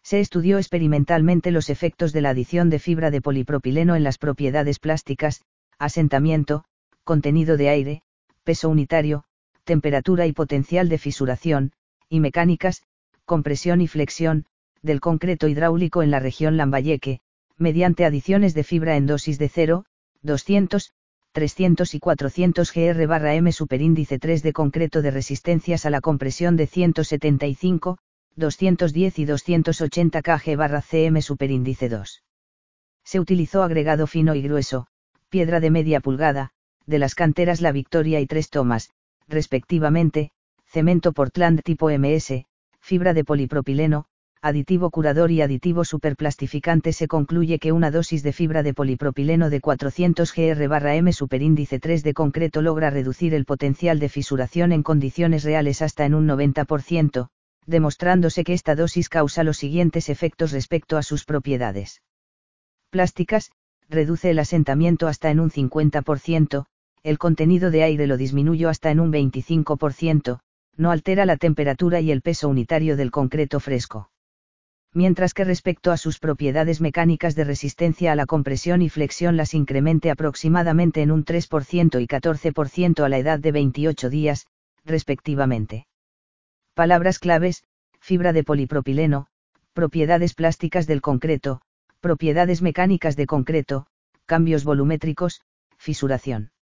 Se estudió experimentalmente los efectos de la adición de fibra de polipropileno en las propiedades plásticas, asentamiento, contenido de aire, peso unitario, temperatura y potencial de fisuración, y mecánicas, compresión y flexión, del concreto hidráulico en la región Lambayeque, mediante adiciones de fibra en dosis de 0, 200, 300 y 400 gr/m superíndice 3 de concreto de resistencias a la compresión de 175, 210 y 280 kg/cm superíndice 2. Se utilizó agregado fino y grueso, piedra de media pulgada, de las canteras La Victoria y Tres Tomas, respectivamente, cemento Portland tipo MS, fibra de polipropileno, aditivo curador y aditivo superplastificante. Se concluye que una dosis de fibra de polipropileno de 400 gr/m superíndice 3 de concreto logra reducir el potencial de fisuración en condiciones reales hasta en un 90%, demostrándose que esta dosis causa los siguientes efectos respecto a sus propiedades plásticas: reduce el asentamiento hasta en un 50%, el contenido de aire lo disminuyó hasta en un 25%, no altera la temperatura y el peso unitario del concreto fresco. Mientras que respecto a sus propiedades mecánicas de resistencia a la compresión y flexión las incremente aproximadamente en un 3% y 14% a la edad de 28 días, respectivamente. Palabras claves: fibra de polipropileno, propiedades plásticas del concreto, propiedades mecánicas de concreto, cambios volumétricos, fisuración.